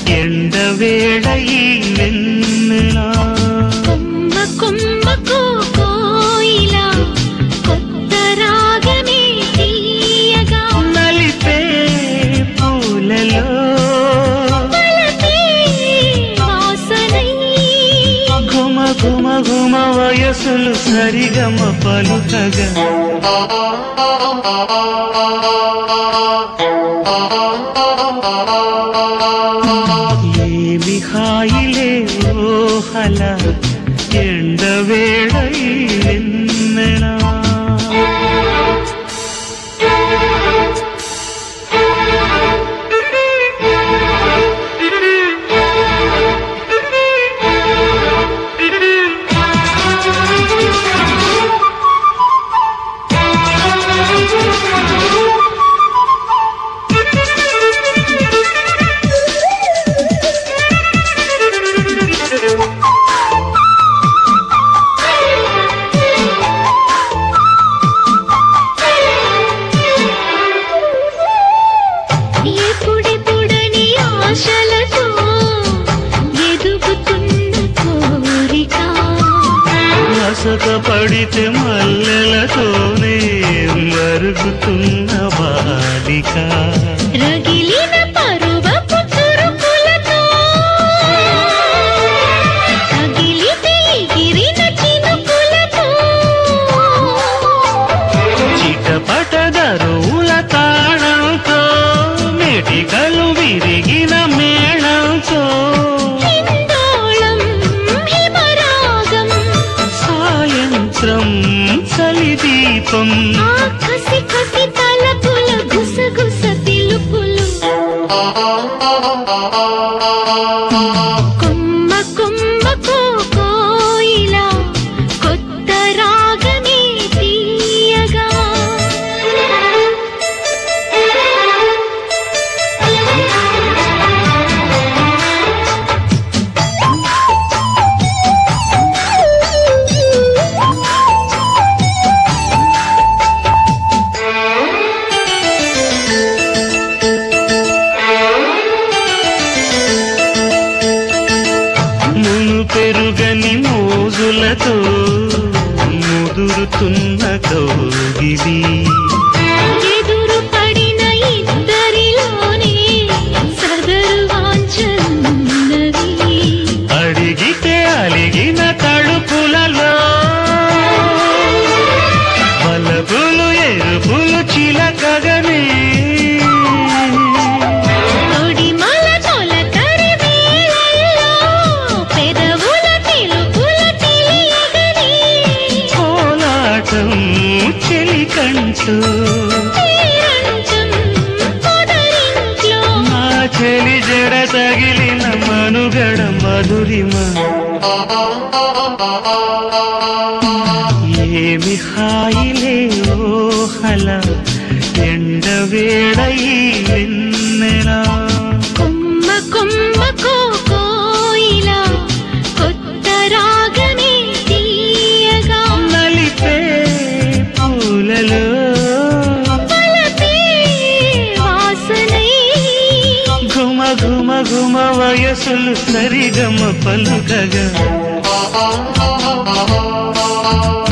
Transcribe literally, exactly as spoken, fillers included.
ఎండవేళ ఈ వెన్నెల కొమ్మ కొమ్మకు కోయిలా కొత్త రాగమే తీయగా నలిపే పూలలో పలకే వాసనై ఘుమ ఘుమ ఘుమ వయసులు సరిగమ పలుకగా ఏమి హాయిలే ఓహల ఎండవేళ ఈ వెన్నెల ఎప్పుడెప్పుడని ఆశలతో ఎదుగుతున్న కోరిక మసక పడితే మల్లెలతోనే మరుగుతున్న బాలిక రగిలిన పరువపు చురుకులతో తగిలితే ఎగిరిన చినుకులతో చిటపట దరువుల తాళంతో మెటికలు విరిగిన మేళంతో హిందోళం హిమరాగం సాయంత్రం చలిదీపం ఆ కసి కసి తలపుల గుసగుస పిలుపులు కొమ్మ కొమ్మకు కోయిలా కొత్త రాగమే తీయగా మును పెరుగని మోజులతో ముదురుతున్న కౌగిలి ఎదురు పడిన ఇద్దరిలోనే సదరు వాంఛన్నది అడిగితే అలిగిన తడుపులలో బలపులు ఎరుపులు చిలకగనే తొడిమల తొలకరి వేళల్లో పెదవుల తెలుపుల తెలియగని కోలాటం చెలికంటూ పేరంచం పొదరింట్లో నా చెలి జడ తగిలిన మనుగడ మధురిమ ఏమి హాయిలే ఓహల ఎండవేళ ఈ వెన్నెల కొమ్మ కొమ్మకు కోయిలా కొత్త రాగమే తీయగా నలిపే పూలలో పలకే వాసనై ఘుమ ఘుమ ఘుమ వయసులు సరిగమ పలుకగా